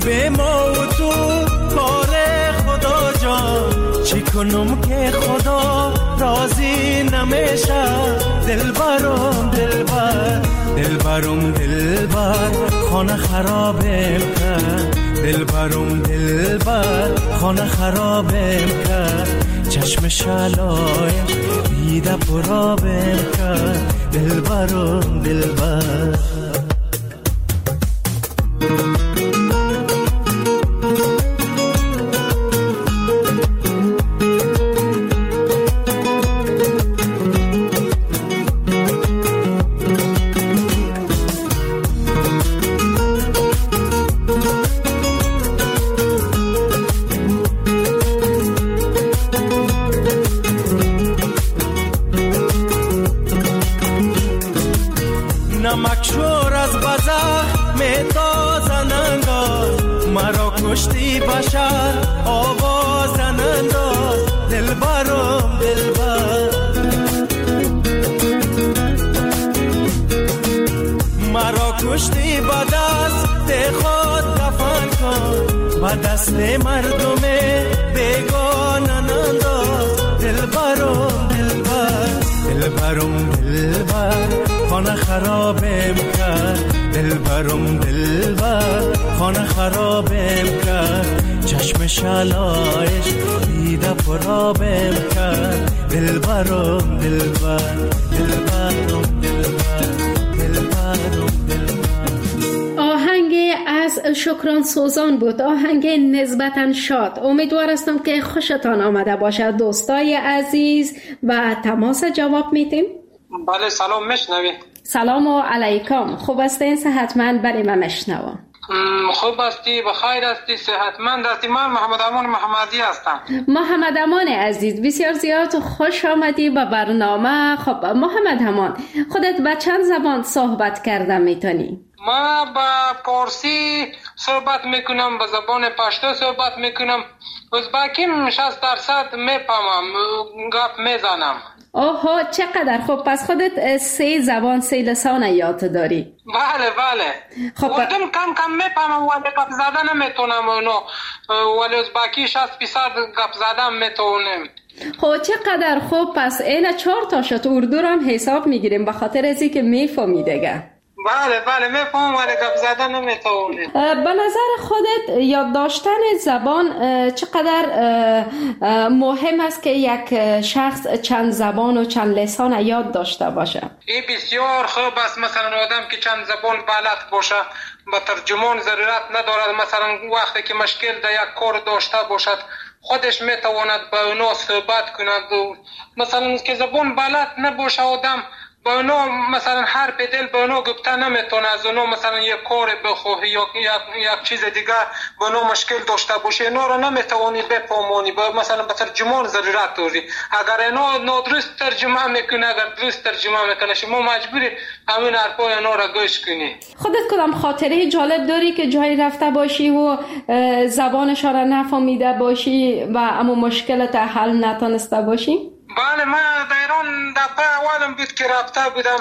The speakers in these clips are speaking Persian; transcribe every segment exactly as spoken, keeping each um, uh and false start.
به ما و تو کار خدا جان، چی کنم که خدا راضی نمیشه. دلبرم دلبر دلبرم دلبر خانه خرابم کرد. دلبرم دلبر خانه خرابم کرد. چشم شلای دیده پرابم کرد. دلبرم دلبر نمکشور از بزخ میتازن انداز. مرا کشتی بشر آوازن انداز. دلبرم دلبر مرا کشتی با دست خود دفن کن. با دست مردم بیگانن انداز. دلبرم دلبر دلبرم دلبر خانه خرابم کرد. دلبرم دلبر خانه خرابم کرد. چشم شلایش دیده پرابم کرد. دلبرم دلبر دلبرم دلبر دلبرم دلبر. آهنگ از شکران سوزان بود، آهنگ نسبتاً شاد. امیدوار هستم که خوشتان آمده باشد دوستای عزیز و تماس جواب میتیم. بله سلام میشنوی؟ سلام و علیکم. خوب هستین؟ صحتمند؟ برای من میشنوم. خوب هستی؟ بخیر هستی؟ صحتمند هستی؟ من محمد امان محمدی هستم. محمد امان عزیز بسیار زیاد خوش آمدی به برنامه. خب محمد امان، خودت به چند زبان صحبت کرده میتونی؟ ما با پارسی صحبت میکنم، با زبان پشتو صحبت میکنم، ازبکیم شصت درصد میفهمم، گپ میزنم. اوه چقدر خوب. پس خودت سه زبان سه لسان یاد داری؟ بله بله. خب اردم کم کم میفهمم ولی گپ زدن نمیتونم اونو، ولی ازبکی شصت درصد گپ زدن میتونم. خب چقدر خوب. پس این چهار تا شد اردو رو هم حساب میگیریم به خاطر ازی که میفهمی دیگه. بله بله میفهمم ولی گپ زدن نمیتونم. به نظر خودت یاد داشتن زبان چقدر مهم است که یک شخص چند زبان و چند لسان یاد داشته باشه؟ این بسیار خوب است. مثلا آدم که چند زبان بلد باشه با ترجمان ضرورت ندارد. مثلا وقتی که مشکل در یک کار داشته باشد خودش میتواند با اونا صحبت کند. مثلا که زبان بلد نباشه آدم با اونا مثلا هر به دل با اونا گفته نمیتونه. از اونا مثلا یک کار بخواهی یا یک چیز دیگه با اونا مشکل داشته باشه، اینا رو نمیتوانی بفهمانی. مثلا به ترجمان ضرورت داری. اگر اینا نادرست ترجمه میکنه، اگر درست ترجمه میکنه، شما مجبوری همین حرفای اینا رو گوش کنی. خودت کدام خاطره جالب داری که جایی رفته باشی و زبانش را نفهمیده باشی و اما مشکلت حل نتونسته باشی؟ بله من در ایران دفعه اولم بود که رفته بودم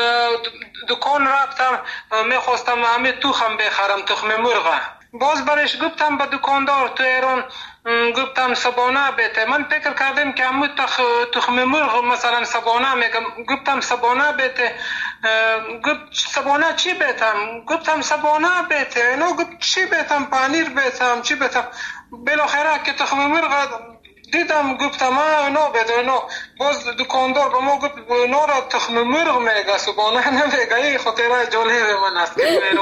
دکان رفتم، میخواستم همه تخم بخرم، تخم مرغ. باز برش گفتم به دکاندار تو ایران، گفتم سبانه بیته. من فکر کردم که همه تخ... تخم مرغ مثلا سبانه میگم. گفتم سبانه بیته. گفت سبانه چی بیتم؟ گفتم سبانه بیته. نو گفت چی بیتم؟ پنیر بیتم چی بیتم؟ بالاخره که تخم مرغ دیدم گفتم ما نو بده نو. باز دکاندار به ما گفت نو را تخم مرغ میگه، سبانه نمیگه. این خاطره جالب من است.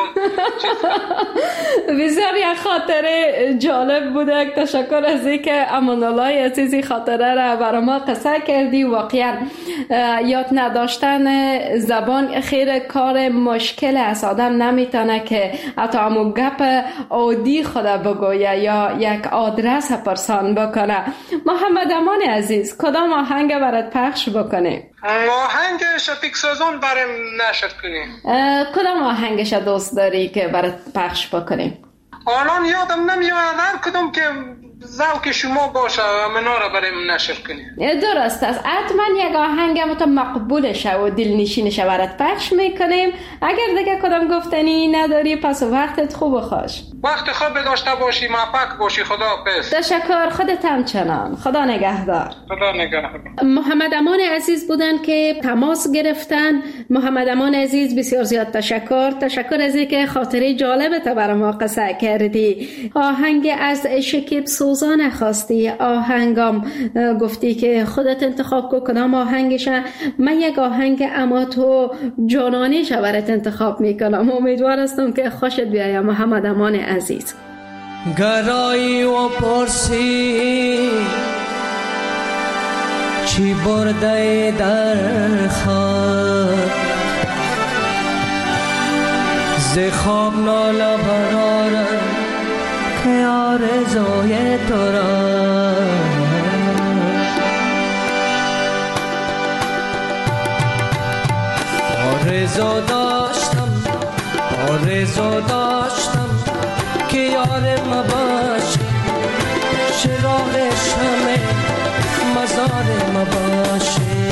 بسیار یک خاطره جالب بوده. تشکر از اینکه امان الله عزیزی خاطره را برای ما قصه کردی. واقعا یاد نداشتن زبان خیر کار مشکل است. آدم نمیتونه که حتی همون گپ عادی خود بگویه یا یک آدرس پرسان بکنه. محمد امان عزیز کدام آهنگ برات پخش بکنه؟ آهنگ شفیق سازان برام نشر کنیم. کدام آهنگش دوست داری که برات پخش بکنیم؟ الان یادم نمیاد هر کدوم که ذوق شما باشه منا را برام نشر کنیم. درست است. حتما یک آهنگ مت مقبول شه و دلنشین شه برات پخش میکنیم. اگر دیگه کدام گفتنی نداری پس وقتت خوب و خوش. وقت خوب داشته باشی، موفق باشی. خدا حافظ. تشکر. خودت هم چنان. خدا نگهدار. خدا نگهدار. محمد امان عزیز بودن که تماس گرفتن. محمد امان عزیز بسیار زیاد تشکر. تشکر از اینکه خاطره جالبت برای ما قصه کردی. آهنگ از شکیب سوزان خواستی، آهنگام گفتی که خودت انتخاب کو کدام آهنگشه. من یک آهنگ اما تو جانانی شورت انتخاب میکنم. امیدوار هستم که خوشت بیاید محمد امان عزیز. گرایی و پرسی چی برده در خواب، ز خواب ناله برارم که آرزوی تو را. آرزو داشتم آرزو داشتم که یارم باش، چراغ شمع مزارم باشه.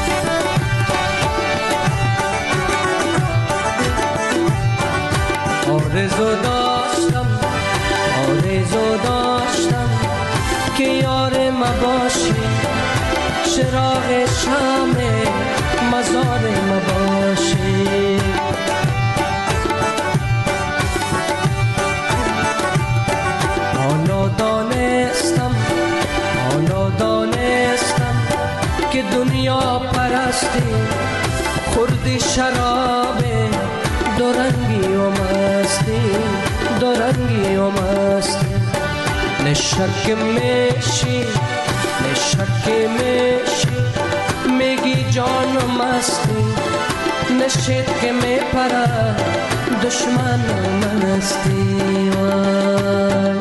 آرزو داشتم آرزو داشتم که یارم باشی، چراغ شمع مزارم باشه. حالا دانستم حالا دانستم که دنیا پرستی خوردی شراب دورنگی و مستی، دورنگی و مستی. نشک میشی نشک میشی میگی جان مستی، نشید که میپره دشمن مستی. وای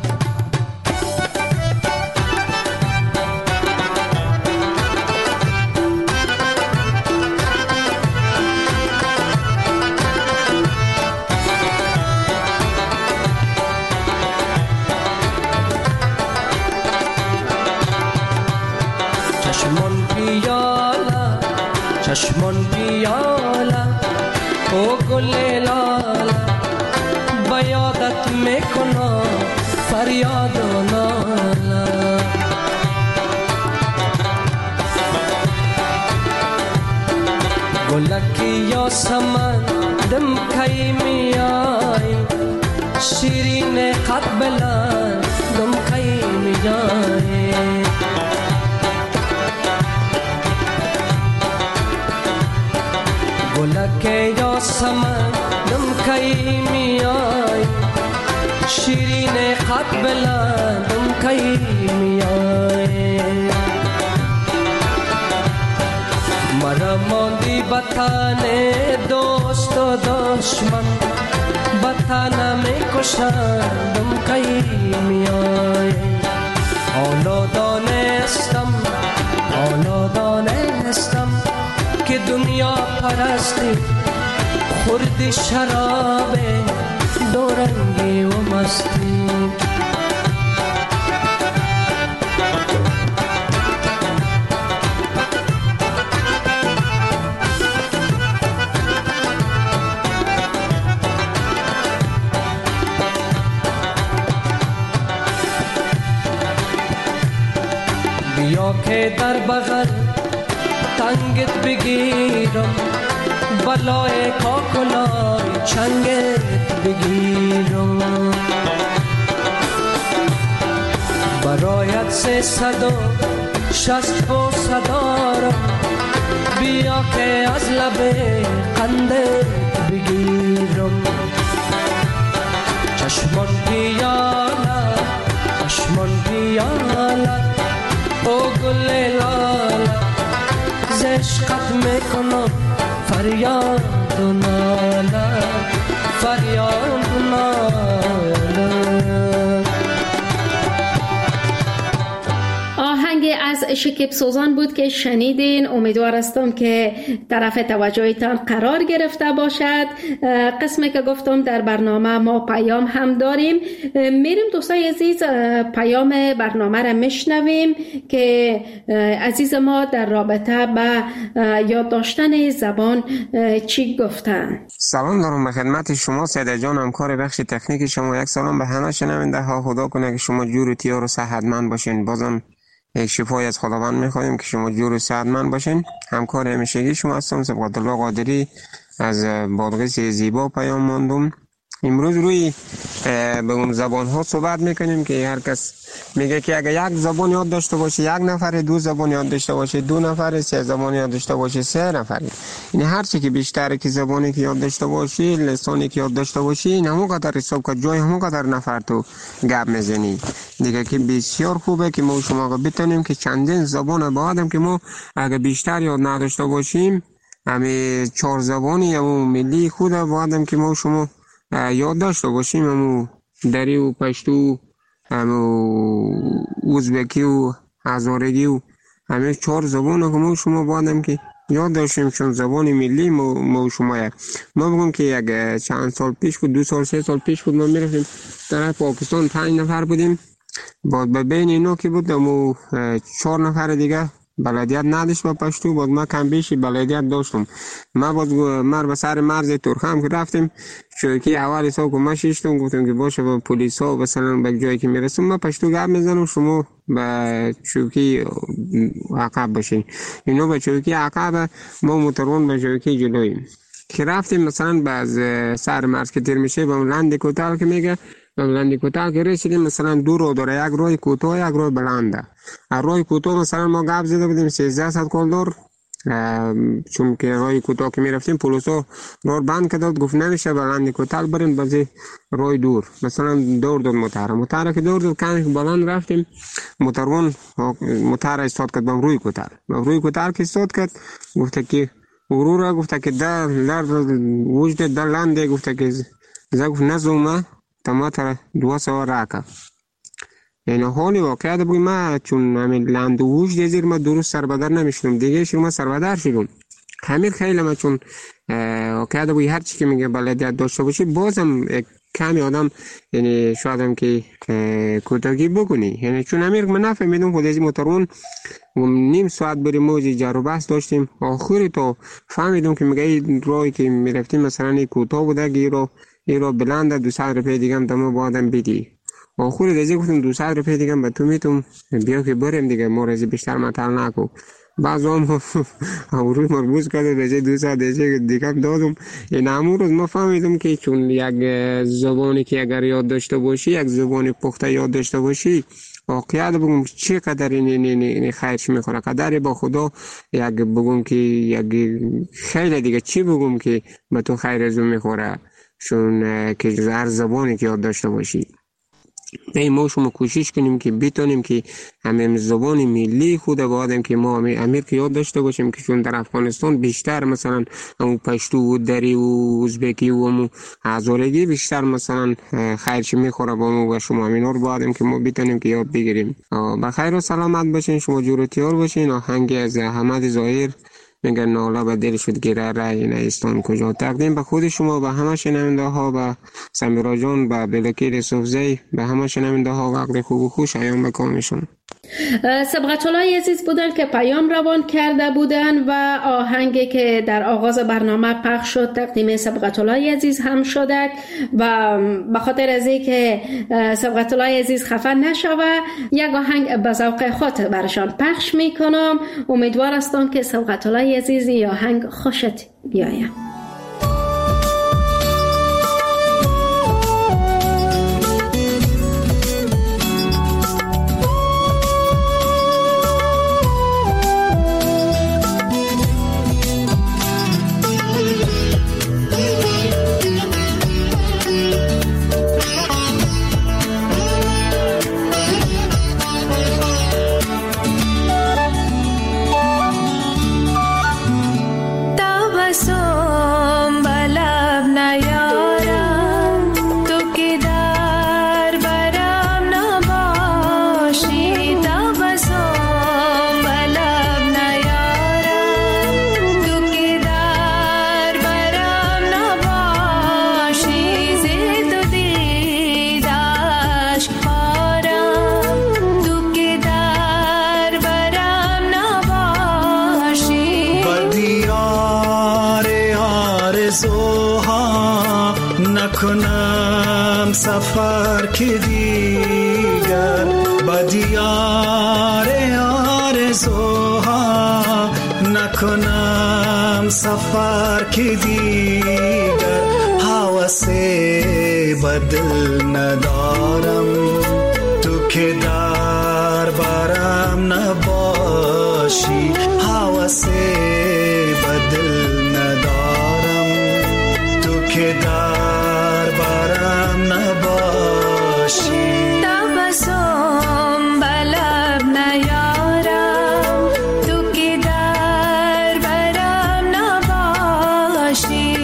چشمان پیاله او گل لاله بیادت میکنم فریاد و ناله. گلکی یا سمن دم کی میای، شیرین قد بلند دم کی میای. گلک یا سمن دم کی میای، شیرین قد بلند دم کی میای. مرا ماندی بطن دوست و دشمن، بطن میکشند دم کی میای. حالا دانستم حالا دانستم که دنیا پرستی خوردی شراب دورنگی و مستی. بیا که در بغل تنگت بگیرم، بلای کاکلای چنگت بگیرم. برایت سه صد و شست و صدارم، بیا که از لب قندت بگیرم. چشمان پیاله چشمان پیاله او گل لاله، ز عشقت میکنم فریاد و ناله، فریاد و ناله. آهنگ از شکیب سوزان بود که شنیدین. امیدوار هستم که طرف توجهتان قرار گرفته باشد. قسمی که گفتم در برنامه ما پیام هم داریم. میریم دوستای عزیز پیام برنامه را میشنویم که عزیز ما در رابطه با یاد داشتن زبان چی گفتن. سلام دارم به خدمت شما سیده جان، همکار بخش تکنیک شما. یک سلام به همه شنونده ها. خدا کنه که شما جور و تیار و صحتمند باشین. بازم یک شفای از خداوند میخوایم که شما جور و صحتمند باشین. همکار همیشگی شما هستم سبقت الله قادری از بادغیس زیبا پیام ماندم. امروز روی به اون زبان ها صحبت میکنیم که هر کس میگه که اگر یک زبان یاد داشته باشه، یک نفر دو زبان یاد داشته باشه، دو نفر سه زبان یاد داشته باشه، سه نفر. این هر چی که بیشتر که زبانی که یاد داشته باشی، لسانی که یاد داشته باشی، این همون قدر حساب که جای همون قدر نفر تو گپ میزنی دیگه، که بسیار خوبه که ما شما بتونیم که چندین زبان با آدم که ما اگر بیشتر یاد نداشته باشیم، همه چهار زبانی همون ملی خود با آدم که ما شما یاد داشته باشیم، همون دری و پشتو، همون ازبکی و هزارگی و همه چهار زبان که ما شما با آدم که یاد داشتیم، چون زبان ملی ما, ما شما یک ما بگم که یک چند سال پیش بود، دو سال سه سال پیش بود، ما میرفتیم در پاکستان پنج نفر بودیم، بعد به بین اینا که بود ما چهار نفر دیگه بلدیت نداشت با پشتو، بعد ما کم بیشی بلدیت داشتم. ما باز مر به سر مرز ترخم که رفتیم، چوکی اول سال که ما شیشتم گفتم که باشه با پلیس ها مثلا به جایی که میرسیم ما پشتو گپ میزنم، شما به چوکی عقب باشین. اینو به چوکی عقب، ما موترون به چوکی جلویم که رفتیم. مثلا باز سر مرز که تیر میشه با لند کوتاه که میگه لندی کوتاه که رسیدیم، مثلا دو رو داره، یک روی کوتاه یک روی بلنده. روی کوتاه مثلا ما گپ زده بودیم سیزده صد کالدار، چون که روی کوتاه که میرفتیم پلیسا راه بند کرد، گفت نمیشه بلندی کوتاه بریم بازی روی دور، مثلا دور دور موتر موتر که دور دور کمی بلند رفتیم، موترون موتر استاد کرد بم روی کوتاه روی کوتاه که استاد کرد، گفت که ورورا، گفت که در در وجد در لنده، گفت که زه گفت نزومه تما تر دو سوار راکا. یعنی حالی واقعیت بگویم ما چون همین لند ووش دیزیر ما درست سربدر نمیشونم دیگه، شما سربدر شدم همین خیلی. ما چون واقعیت بگویم هر چی که میگه بلدیت داشته باشی بازم کمی آدم یعنی شاید هم که کوتاگی بکنی، یعنی چون همین من نفهمیدم خود از موترون نیم ساعت بریم موزی جر و بحث داشتیم، آخری تو فهمیدم که میگه این راهی که میرفتیم مثلا کوتاه بوده که رو این رو بلنده دو صد روپیه دیگه هم دمو با آدم بیدی. آخوری دیگه گفتم دو صد روپیه دیگه هم به تو میتونم بیا که بریم دیگه، ما رازی بیشتر مطل نکو. بعض هم روی مربوز کرده دیگه دو صد دیگه هم دادم. این همون روز ما فهمیدم که چون یک زبانی که اگر یاد داشته باشی، یک زبانی پخته یاد داشته باشی، واقعیت بگم چه قدر این این این خیرش میخوره، قدر با خدا یک بگم که یک خیلی دیگه چی بگم که به تو خیر از میخوره، چون که هر زبانی که یاد داشته باشی. ای ما شما کوشش کنیم که بتونیم که همین زبان ملی خود با آدم که ما امیر که یاد داشته باشیم، که چون در افغانستان بیشتر مثلا همون پشتو و دری و ازبکی و همون هزارگی بیشتر مثلا خیرش میخوره با ما و شما، همینا رو با آدم که ما بتونیم که یاد بگیریم. بخیر و سلامت باشین، شما جور و تیار باشین. آهنگی از احمد ظاهر میگه ناله به دل شد گیره رای نیستان کجا، تقدیم به خود شما، به همه شنونده ها، به سمیرا جان، به بلکیر صوفزی، به همه شنونده ها وقت خوب و خوش ایام بکامشون. سبقت الله عزیز بودن که پیام روان کرده بودن و آهنگی که در آغاز برنامه پخش شد تقدیم سبقت الله عزیز هم شده و به خاطر از اینکه سبقت الله عزیز خفه نشوه یک آهنگ به ذوق خود برشان پخش میکنم. امیدوار هستم که سبقت الله عزیز یا آهنگ خوشت بیاید. So سفر که دیگر با دیار آرزوها نکنم سفر که دیگر حواس بدل ندارم تو که در برم نباشی حواس بدل ندارم تو که در برم نباشی تبسم بلب نیارم تو که در برم نباشی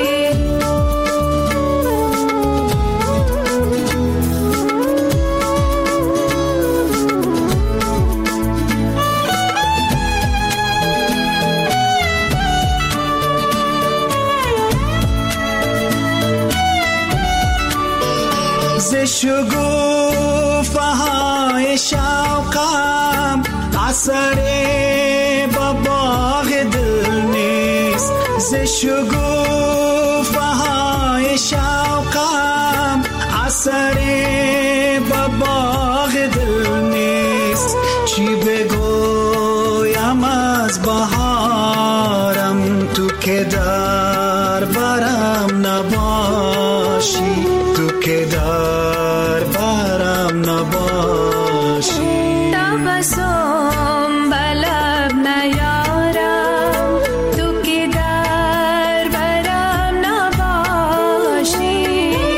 شگوفه های شوقم اثر با باغ دل نیست ز شگوفه های شوقم اثر با باغ دل نیست چی بگویم از بهارم تو که در برم نباشی تو که در برم نباشی تبسم بلب نیارم تو که در برم نباشی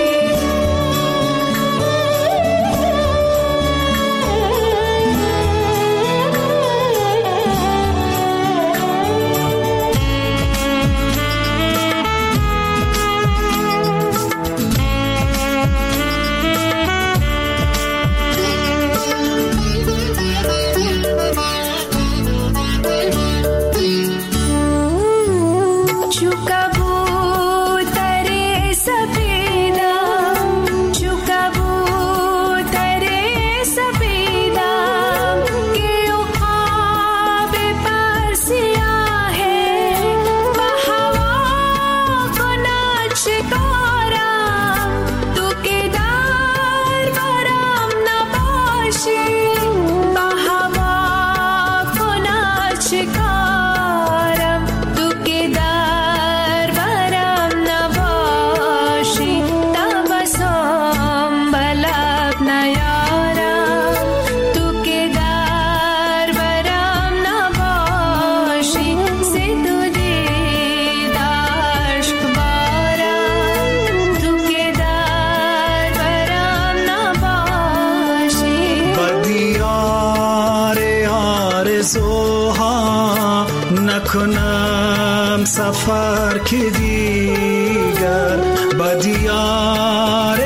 نکنم سفر که دیگر با دیار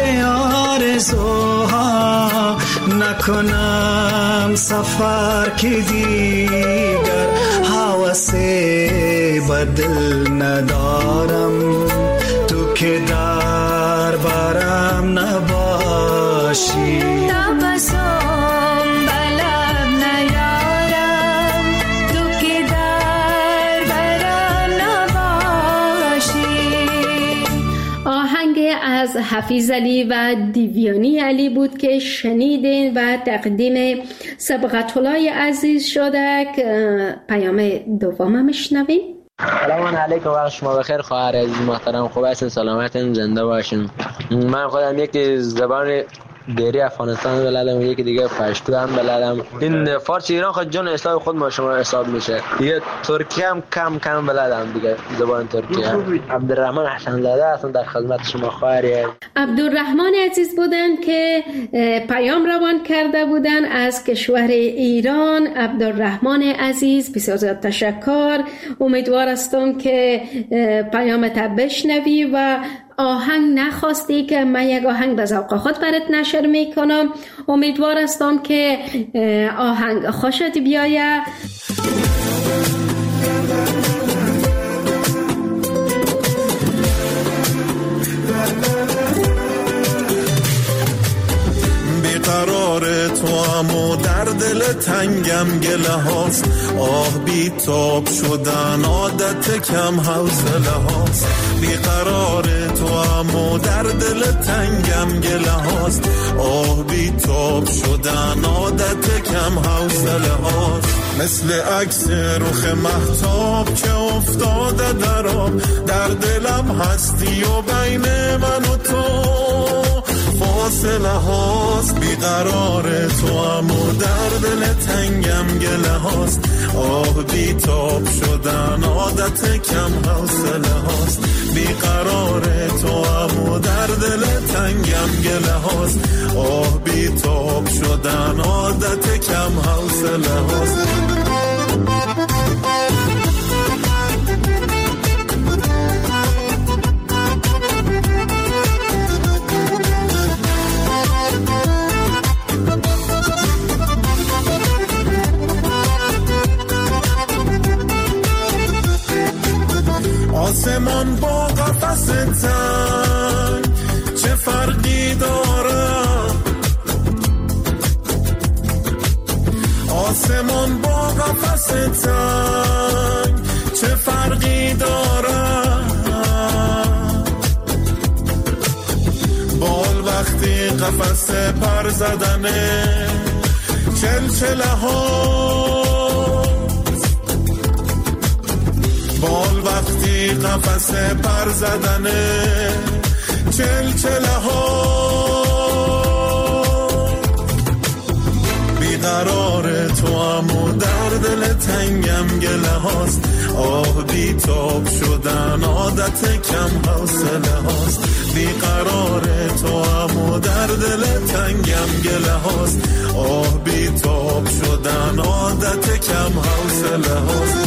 آرزوها نکنم سفر که دیگر حواس بدل ندارم تو که در برم نباشی تبسم بلب نیارم تو که در برم نباشی. آهنگ از حفیظ علی و دیویانی علی بود که شنیدین و تقدیم سبقت‌الله عزیز شده. پیام دوم میشنویم. سلام علیکم، وقت شما بخیر خواهر عزیز محترم، خوب هستین، سلامتین، زنده باشین. من خودم یک زبان دیری افغانستان بلدم و یکی دیگه پشتو هم بلدم. این فارسی ایران خود جان اصلاح خود ما شما حساب میشه. دیگه ترکی هم کم کم بلدم دیگه، زبان ترکی هم. عبدالرحمن حسن زاده هستم در خدمت شما خواهری. عبدالرحمن عزیز بودن که پیام روان کرده بودن از کشور ایران. عبدالرحمن عزیز بسیار زیاد تشکر. امیدوار هستم که پیامت بشنوی و آهنگ نخواستی که من یک آهنگ به ذوق خود برات نشر میکنم. امیدوار هستم که آهنگ خوشت بیاید. بیقرار تو امو در دل تنگم گله هاست، آه بی تاب شدن عادت کم حوصله هاست. بیقرار تو تو اما در دل تنگم گله هاست. آه بی تاب شدن عادت کم حوصله هاست. مثل عکس رخ مهتاب که افتاده در آب، در دلم هستی و بین من و تو فاصله هاست. بیقرار تو اما در دل تنگم گله هاست. آه بی تاب شدن عادت کم حوصله هاست. بیقرار تو اما در دل تنگم گله هاست. آه بی تاب شدن عادت کم حوصله هاست. آسمان با قفس تنگ چه فرقی داره؟ آسمان با قفس تنگ چه فرقی داره؟ بال وقتی قفس پر زدنه چلچله ها، بال وقتی قفس پر زدنه چلچله ها. بیقرار تو اما در دل تنگم گله هاست. آه بی تاب شدن عادت کم حوصله هاست. بیقرار تو اما در دل تنگم گله هاست. آه بی تاب شدن عادت کم حوصله هاست.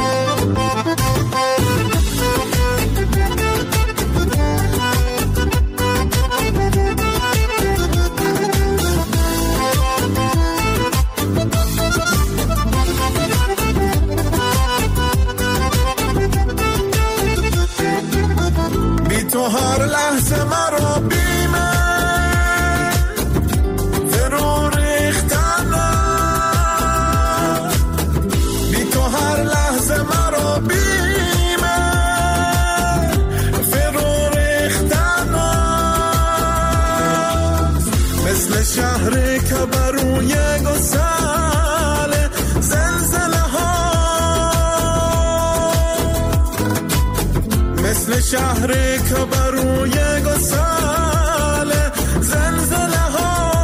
تو هر لحظه مرا بیمه فرو ریختنه. بی تو هر لحظه مرا بیمه فرو ریختنه. مثل شهری که بروی گسل زلزله ها، مثل شهری که بروی گسل زلزله ها.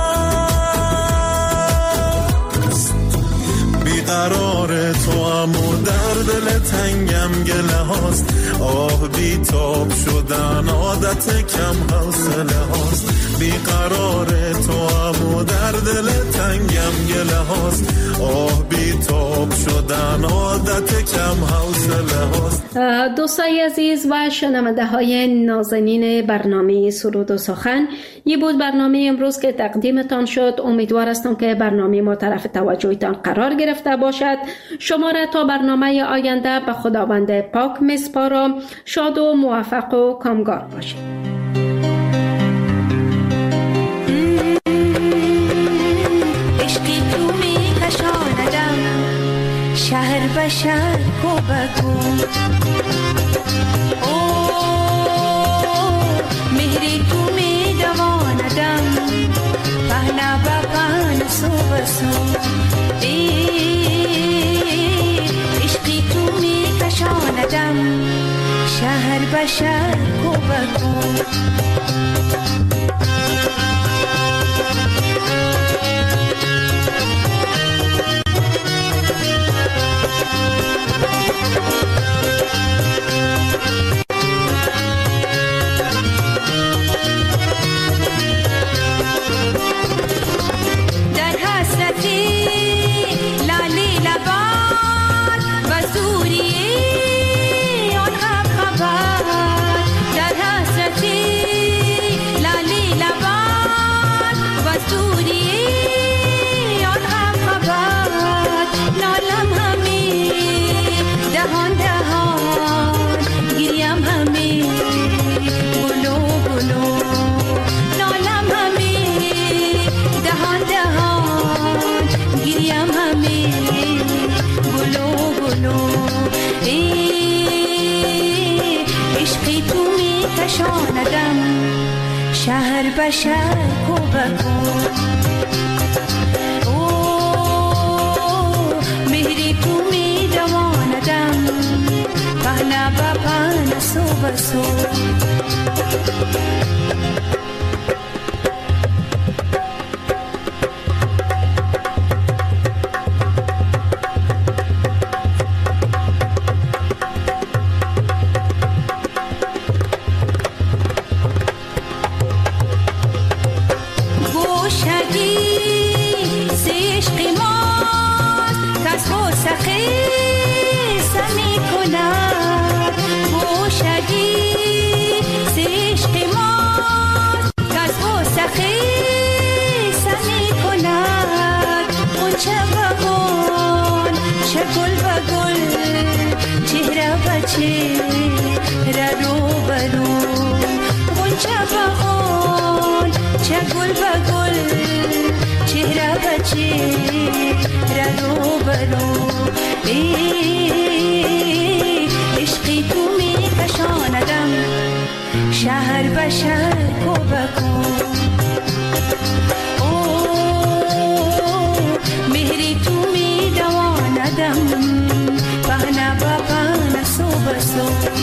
بیقرار تو اما در دل تنگم گله هاست. آه بی تاب شدن عادت کم حوصله هاست. بیقرار تو اما در دل تنگم گله هاست. آه بی تاب شدن عادت کم حوصله هاست. دوستای عزیز و شنونده های نازنین برنامه سرود و سخن، یه بود برنامه امروز که تقدیمتان شد. امیدوار هستم که برنامه ما طرف توجهتان قرار گرفته باشد. شما را تا برنامه آینده به خداوند پاک میسپارم. شاد و موفق و کامگار باشید. عشقی تو می کشاندم شهر به شهر کو بکن. مهری تو می دواندم پهنا با پهن سو بسو. عشقی تو می کشاندم شهر به شهر کو بکن. در حسرتی بشر کو بکن او مهری تو می دواندم پهنا با پهنا سو بسو شهر بشر کو بکن او مهری تو می دواندم پهنا با پهنا سو بسو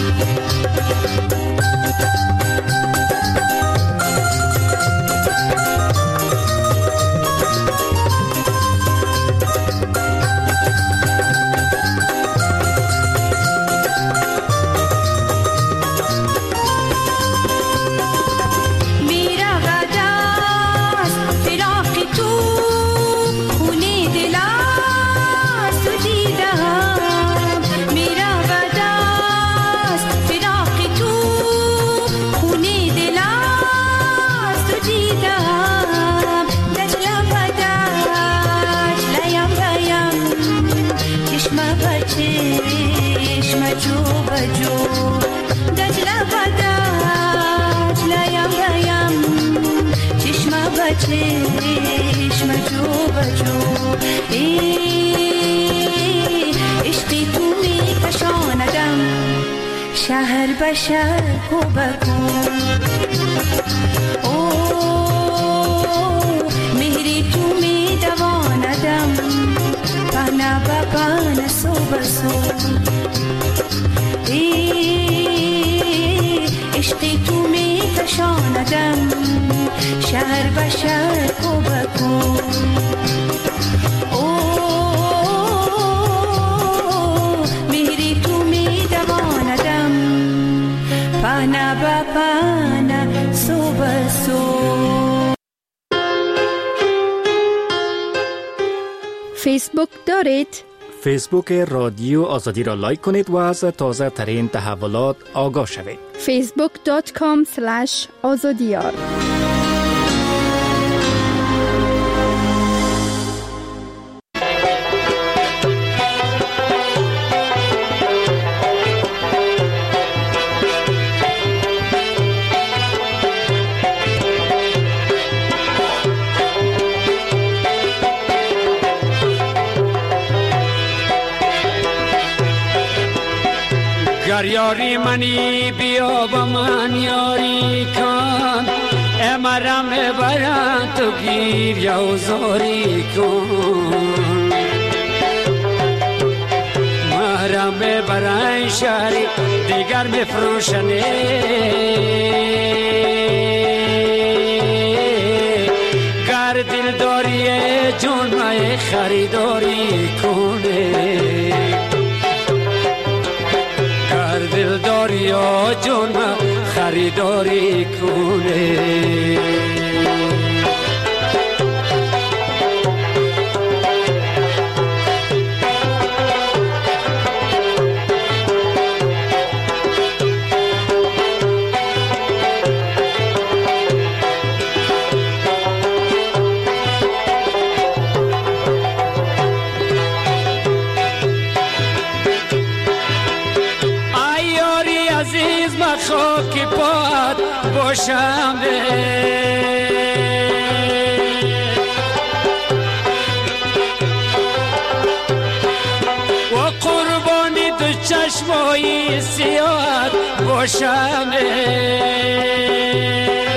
چشم جو بجو عشقی تو می کشاندم شهر بشر کو بکن او مهری تو می دواندم پهنا با پهنا سو بسو عشقی تو می کشاندم شهر بشر کو بکن او مهری تو می دواندم پهنا با پهنا سو بسو. فیسبوک دارید؟ فیسبوک رادیو آزادی را لایک کنید و از تازه ترین تحولات آگاه شوید. فیسبوک دات کام اسلش آزادیار. گر یاری منی بیا با من یاری کن امرم برن تو گیر یوزاری کن مرم برن شهری دیگر بفروشنه گر دل داری جون مای خریداری کنه دلداری یا جون خریداری کنه خاکی پاد باشم و قربانی تو چشمایی سیاد باشم